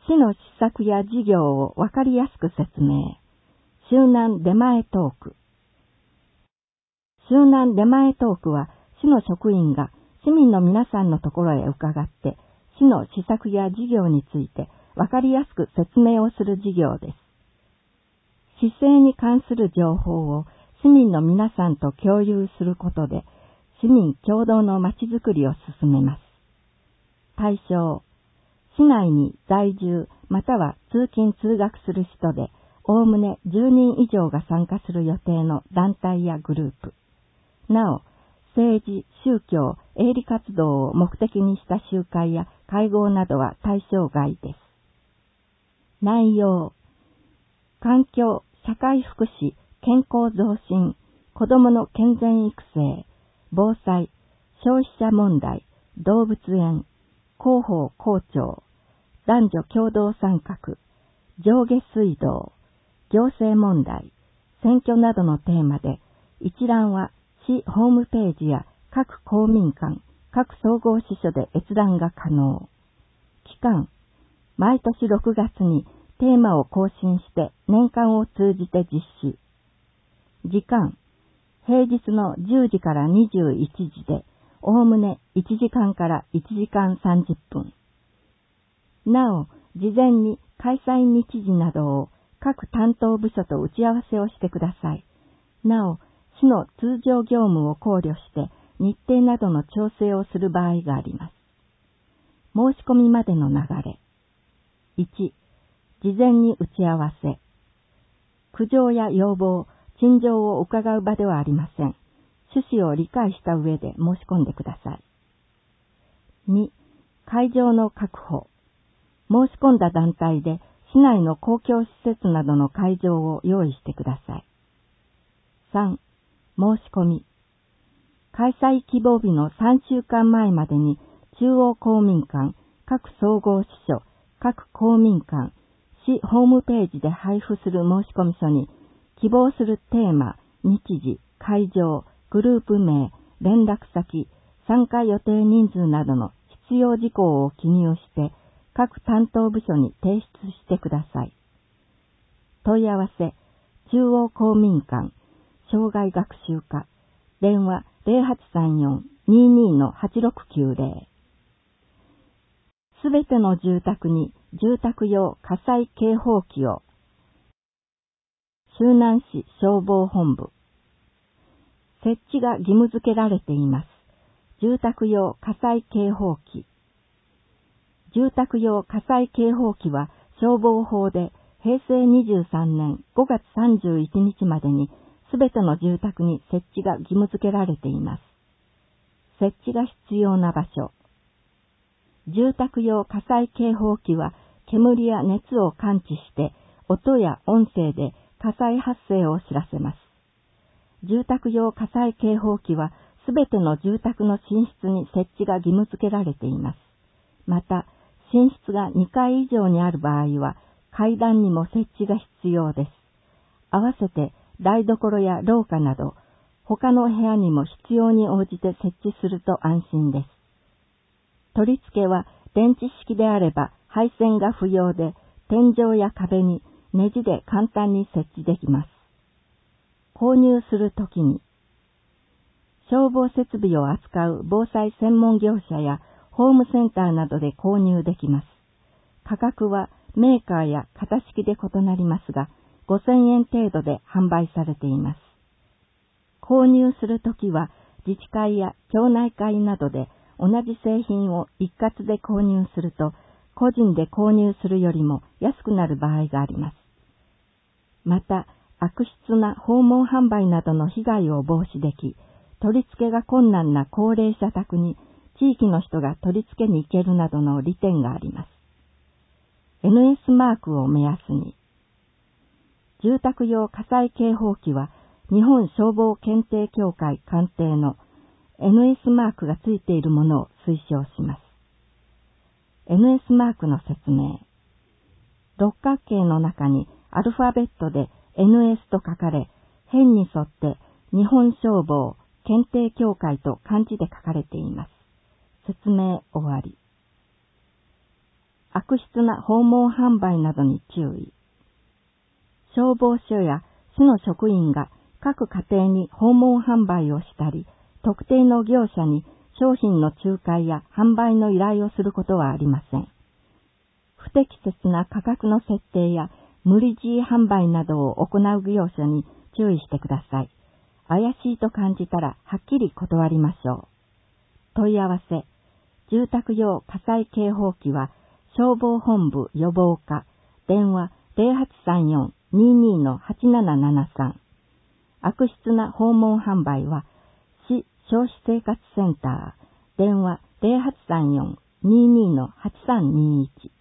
市の施策や事業をわかりやすく説明。周南出前トーク。周南出前トークは、市の職員が市民の皆さんのところへ伺って、市の施策や事業についてわかりやすく説明をする事業です。市政に関する情報を市民の皆さんと共有することで、市民共同のまちづくりを進めます。対象、市内に在住または通勤通学する人で、おおむね10人以上が参加する予定の団体やグループ。なお、政治、宗教、営利活動を目的にした集会や会合などは対象外です。内容、環境、社会福祉、健康増進、子どもの健全育成、防災、消費者問題、動物園、広報校長、男女共同参画、上下水道、行政問題、選挙などのテーマで、一覧は市ホームページや各公民館、各総合支所で閲覧が可能。期間、毎年6月にテーマを更新して年間を通じて実施。時間、平日の10時から21時で、おおむね1時間から1時間30分。なお、事前に開催日時などを各担当部署と打ち合わせをしてください。なお、市の通常業務を考慮して日程などの調整をする場合があります。申し込みまでの流れ。1、事前に打ち合わせ。苦情や要望、陳情を伺う場ではありません。趣旨を理解した上で申し込んでください。2、会場の確保。申し込んだ団体で市内の公共施設などの会場を用意してください。3、申し込み。開催希望日の3週間前までに中央公民館、各総合支所、各公民館、市ホームページで配布する申し込み書に希望するテーマ、日時、会場、グループ名、連絡先、参加予定人数などの必要事項を記入して各担当部署に提出してください。問い合わせ、中央公民館、障害学習課、電話 0834-22-8690。すべての住宅に住宅用火災警報器を。周南市消防本部。設置が義務付けられています。住宅用火災警報器。住宅用火災警報器は消防法で平成23年5月31日までにすべての住宅に設置が義務付けられています。設置が必要な場所。住宅用火災警報器は煙や熱を感知して音や音声で火災発生を知らせます。住宅用火災警報器はすべての住宅の寝室に設置が義務付けられています。また、寝室が2階以上にある場合は階段にも設置が必要です。合わせて台所や廊下など他の部屋にも必要に応じて設置すると安心です。取り付けは電池式であれば配線が不要で天井や壁にネジで簡単に設置できます。購入するときに消防設備を扱う防災専門業者やホームセンターなどで購入できます。価格はメーカーや型式で異なりますが、5000円程度で販売されています。購入するときは自治会や町内会などで同じ製品を一括で購入すると、個人で購入するよりも安くなる場合があります。また、悪質な訪問販売などの被害を防止でき、取り付けが困難な高齢者宅に地域の人が取り付けに行けるなどの利点があります。NS マークを目安に。住宅用火災警報器は日本消防検定協会鑑定の NS マークがついているものを推奨します。NS マークの説明。六角形の中にアルファベットで NS と書かれ、辺に沿って日本消防検定協会と漢字で書かれています。説明終わり。 悪質な訪問販売などに注意。消防署や市の職員が各家庭に訪問販売をしたり、特定の業者に商品の仲介や販売の依頼をすることはありません。不適切な価格の設定や無理強い販売などを行う業者に注意してください。怪しいと感じたらはっきり断りましょう。問い合わせ。住宅用火災警報器は消防本部予防課、電話 0834-22-8773。悪質な訪問販売は市消費生活センター、電話 0834-22-8321。